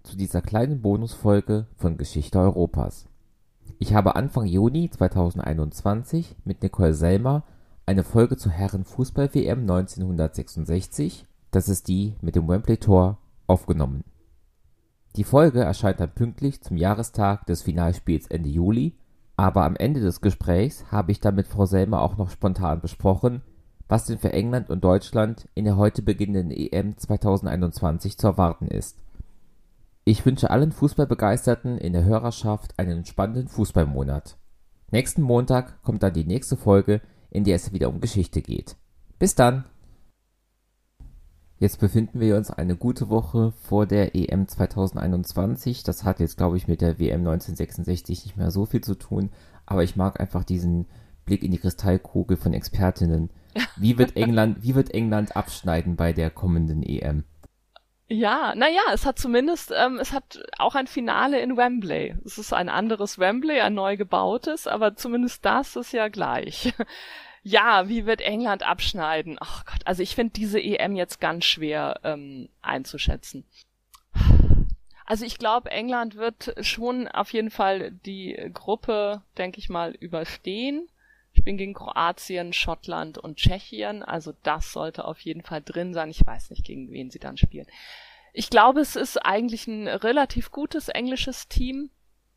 zu dieser kleinen Bonusfolge von Geschichte Europas. Ich habe Anfang Juni 2021 mit Nicole Selmer eine Folge zur Herren-Fußball-WM 1966, das ist die mit dem Wembley-Tor, aufgenommen. Die Folge erscheint dann pünktlich zum Jahrestag des Finalspiels Ende Juli, aber am Ende des Gesprächs habe ich dann mit Frau Selmer auch noch spontan besprochen, was denn für England und Deutschland in der heute beginnenden EM 2021 zu erwarten ist. Ich wünsche allen Fußballbegeisterten in der Hörerschaft einen spannenden Fußballmonat. Nächsten Montag kommt dann die nächste Folge, in der es wieder um Geschichte geht. Bis dann! Jetzt befinden wir uns eine gute Woche vor der EM 2021. Das hat jetzt, glaube ich, mit der WM 1966 nicht mehr so viel zu tun, aber ich mag einfach diesen Blick in die Kristallkugel von Expertinnen. Wie wird England abschneiden bei der kommenden EM? Ja, naja, es hat zumindest, es hat auch ein Finale in Wembley. Es ist ein anderes Wembley, ein neu gebautes, aber zumindest das ist ja gleich. Ja, wie wird England abschneiden? Ach Gott, also ich finde diese EM jetzt ganz schwer einzuschätzen. Also ich glaube, England wird schon auf jeden Fall die Gruppe, denke ich mal, überstehen. Spielen gegen Kroatien, Schottland und Tschechien. Also das sollte auf jeden Fall drin sein. Ich weiß nicht, gegen wen sie dann spielen. Ich glaube, es ist eigentlich ein relativ gutes englisches Team.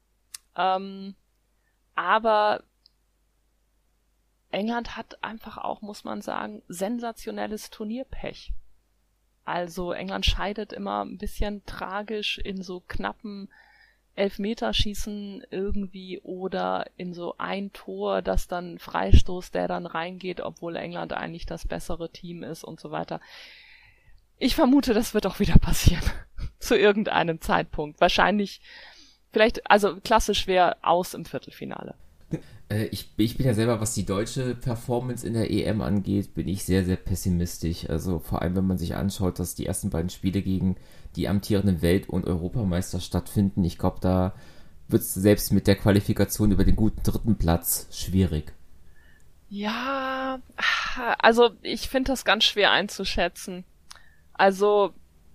Aber England hat einfach auch, muss man sagen, sensationelles Turnierpech. Also England scheidet immer ein bisschen tragisch in so knappen Elfmeterschießen irgendwie oder in so ein Tor, das dann Freistoß, der dann reingeht, obwohl England eigentlich das bessere Team ist und so weiter. Ich vermute, das wird auch wieder passieren. Zu irgendeinem Zeitpunkt. Wahrscheinlich, vielleicht, also klassisch wäre aus im Viertelfinale. Ich bin ja selber, was die deutsche Performance in der EM angeht, bin ich sehr, sehr pessimistisch. Also vor allem, wenn man sich anschaut, dass die ersten beiden Spiele gegen die amtierenden Welt- und Europameister stattfinden. Ich glaube, da wird es selbst mit der Qualifikation über den guten dritten Platz schwierig. Ja, also ich finde das ganz schwer einzuschätzen. Also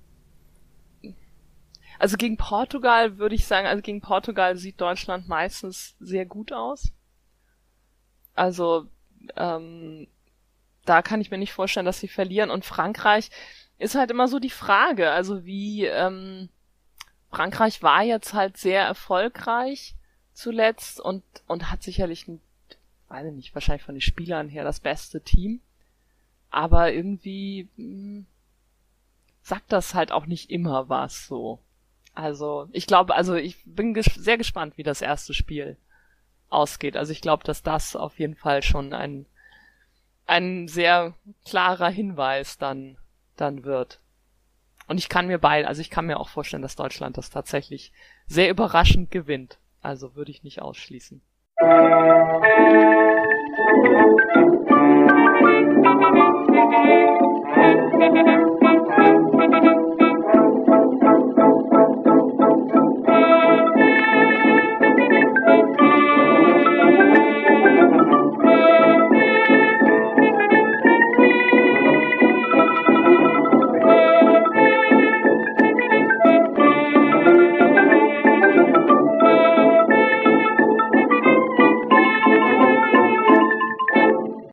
gegen Portugal würde ich sagen, also gegen Portugal sieht Deutschland meistens sehr gut aus. Also da kann ich mir nicht vorstellen, dass sie verlieren. Und Frankreich ist halt immer so die Frage. Also wie Frankreich war jetzt halt sehr erfolgreich zuletzt und hat sicherlich weiß ich nicht, wahrscheinlich von den Spielern her das beste Team. Aber irgendwie sagt das halt auch nicht immer was so. Also ich glaube, ich bin sehr gespannt, wie das erste Spiel ausgeht. Also ich glaube, dass das auf jeden Fall schon ein sehr klarer Hinweis dann wird. Und ich kann mir auch vorstellen, dass Deutschland das tatsächlich sehr überraschend gewinnt. Also würde ich nicht ausschließen.